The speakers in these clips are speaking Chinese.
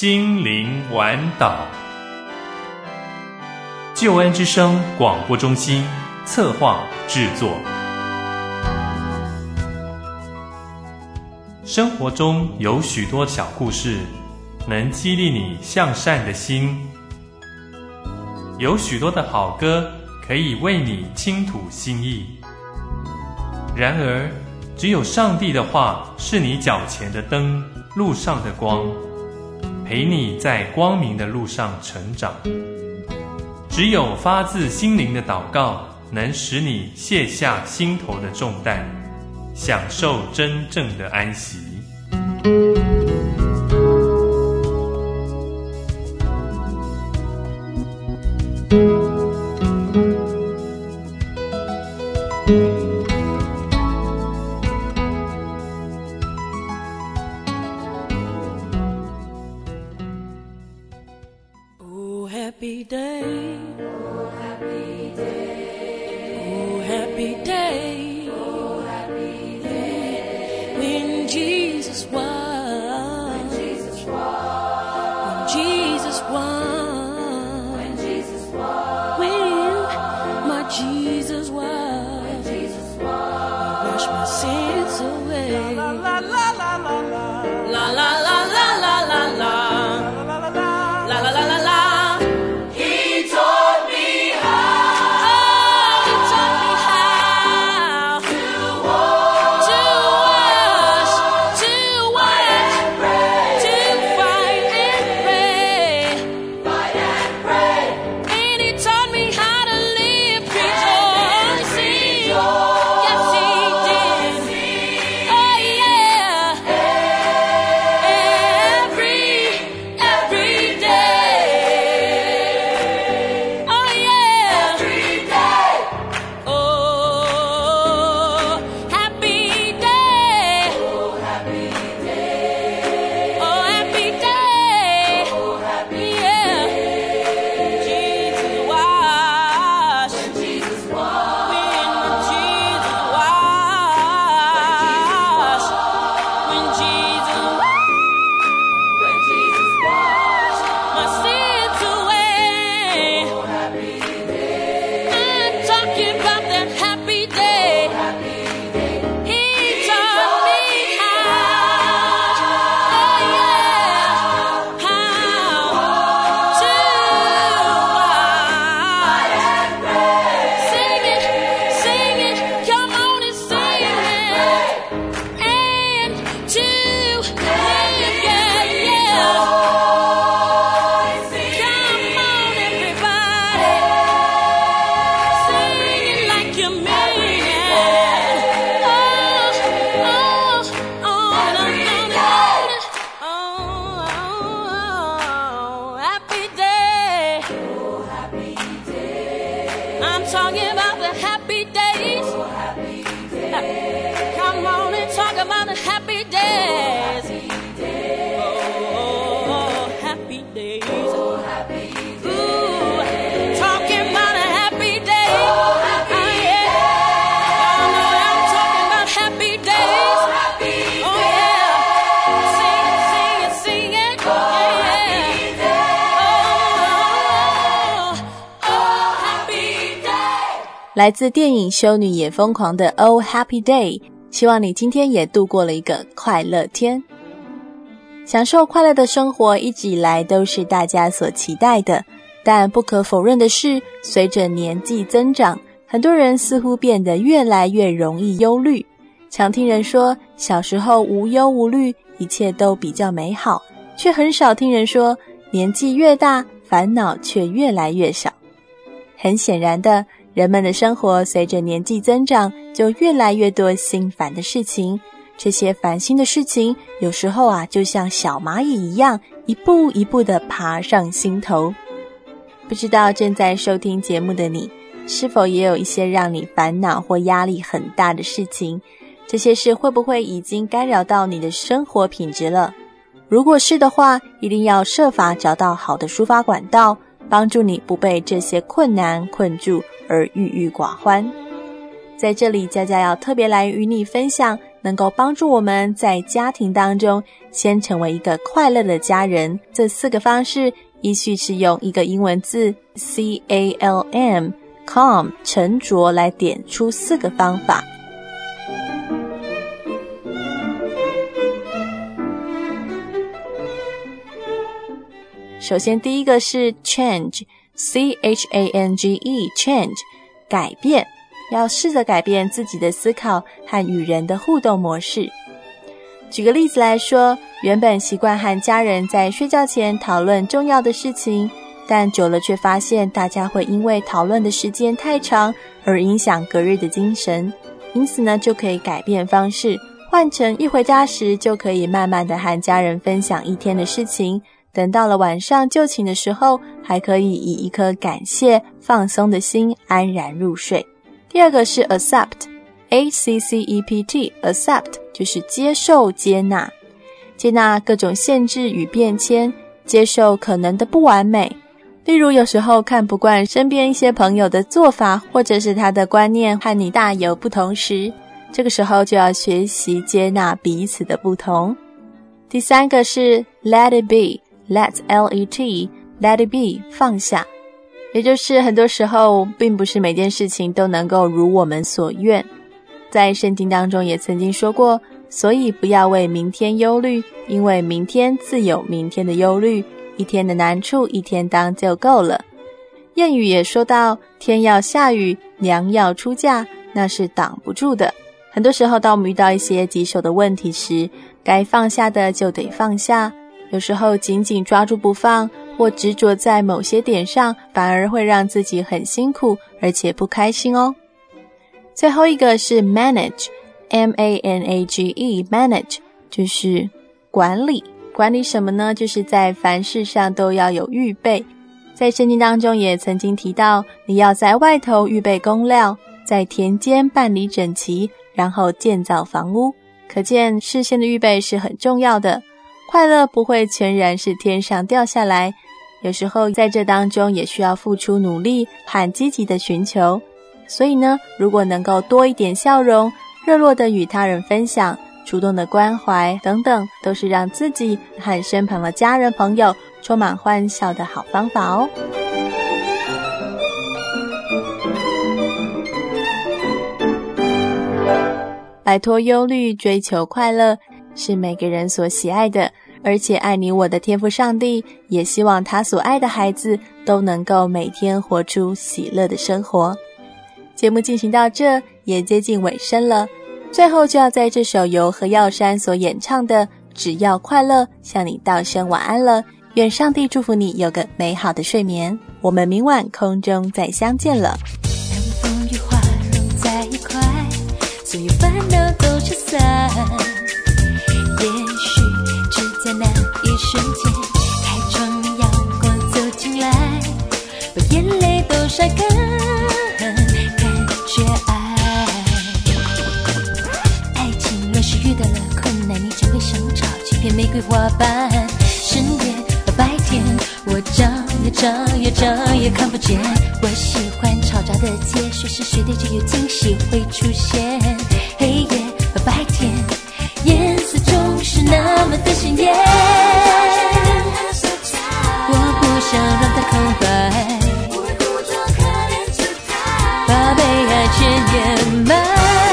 心灵晚岛。救恩之声广播中心策划制作。生活中有许多小故事，能激励你向善的心。有许多的好歌，可以为你倾吐心意。然而，只有上帝的话是你脚前的灯，路上的光，陪你在光明的路上成长。只有发自心灵的祷告，能使你卸下心头的重担，享受真正的安息。 Happy day, oh happy day, oh happy day, oh happy day, when Jesus won, when Jesus won, when Jesus won, when Jesus won, when my Jesus won, when Jesus won, wash my sins away, la la la la la la, la la la la la la la, la la la la la. 来自电影《修女也疯狂》的 Oh Happy Day， 希望你今天也度过了一个快乐天。享受快乐的生活一直以来都是大家所期待的，但不可否认的是，随着年纪增长，很多人似乎变得越来越容易忧虑。常听人说小时候无忧无虑，一切都比较美好，却很少听人说年纪越大，烦恼却越来越少。很显然的，人们的生活随着年纪增长，就越来越多心烦的事情。这些烦心的事情，有时候就像小蚂蚁一样，一步一步地爬上心头。不知道正在收听节目的你，是否也有一些让你烦恼或压力很大的事情？这些事会不会已经干扰到你的生活品质了？如果是的话，一定要设法找到好的抒发管道，帮助你不被这些困难困住而郁郁寡欢。 在这里佳佳要特别来与你分享能够帮助我们在家庭当中先成为一个快乐的家人，这4个方式依序是用一个英文字 CALM calm 沉着来点出4个方法。首先第一个是 change CHANGE change 改变，要试着改变自己的思考和与人的互动模式。举个例子来说，原本习惯和家人在睡觉前讨论重要的事情，但久了却发现大家会因为讨论的时间太长而影响隔日的精神，因此呢，就可以改变方式，换成一回家时就可以慢慢的和家人分享一天的事情，等到了晚上就寝的时候，还可以以一颗感谢放松的心安然入睡。第二个是 accept ACCEPT accept 就是接受接纳，接纳各种限制与变迁，接受可能的不完美。例如有时候看不惯身边一些朋友的做法，或者是他的观念和你大有不同时，这个时候就要学习接纳彼此的不同。第三个是 let it be Let L-E-T Let it be 放下，也就是很多时候并不是每件事情都能够如我们所愿。在圣经当中也曾经说过，所以不要为明天忧虑，因为明天自有明天的忧虑，一天的难处一天当就够了。谚语也说到，天要下雨，娘要出嫁，那是挡不住的。很多时候当我们遇到一些棘手的问题时，该放下的就得放下，有时候紧紧抓住不放，或执着在某些点上，反而会让自己很辛苦，而且不开心哦。最后一个是 manage M-A-N-A-G-E manage 就是管理。管理什么呢？就是在凡事上都要有预备。在圣经当中也曾经提到，你要在外头预备工料，在田间办理整齐，然后建造房屋。可见事先的预备是很重要的。快乐不会全然是天上掉下来，有时候在这当中也需要付出努力和积极的寻求。所以呢，如果能够多一点笑容，热络的与他人分享，主动的关怀等等，都是让自己和身旁的家人朋友充满欢笑的好方法哦。摆脱忧虑，追求快乐，是每个人所喜爱的，而且爱你我的天父上帝也希望他所爱的孩子都能够每天活出喜乐的生活。节目进行到这也接近尾声了，最后就要在这首由何耀珊所演唱的《只要快乐》向你道声晚安了。愿上帝祝福你有个美好的睡眠，我们明晚空中再相见了。 当风与花融在一块，所有烦恼都消散，也许只在那一瞬间，开窗让阳光走进来，把眼泪都晒干，感觉爱情若是遇到了困难，你将会像找几片玫瑰花瓣，深夜和白天我找也看不见。我喜欢嘈杂的街，随时随地就有惊喜会出现。黑夜和白天颜色总是那么的鲜艳，我不想让它空白，把被爱全掩埋，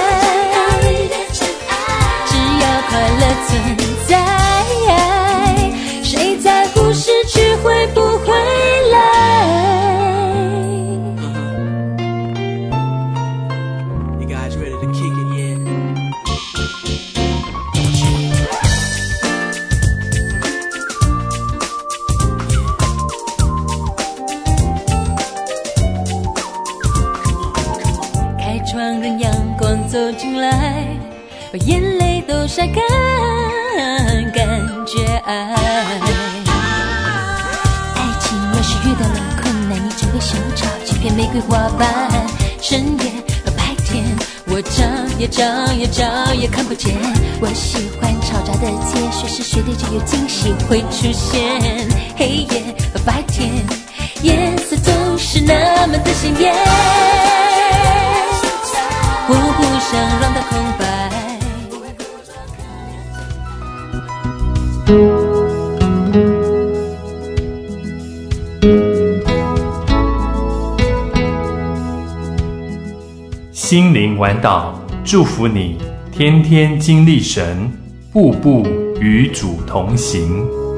只要快乐存在，谁在乎失去会不会来。让阳光走进来，把眼泪都晒干，感觉爱情若是遇到了困难，你将会想找几片玫瑰花瓣，深夜和白天我找也看不见。我喜欢嘈杂的街，随时随地就有惊喜会出现。黑夜和白天颜色总是那么的鲜艳， 我不想让它空白。 心灵玩岛，祝福你天天经历神，步步与主同行。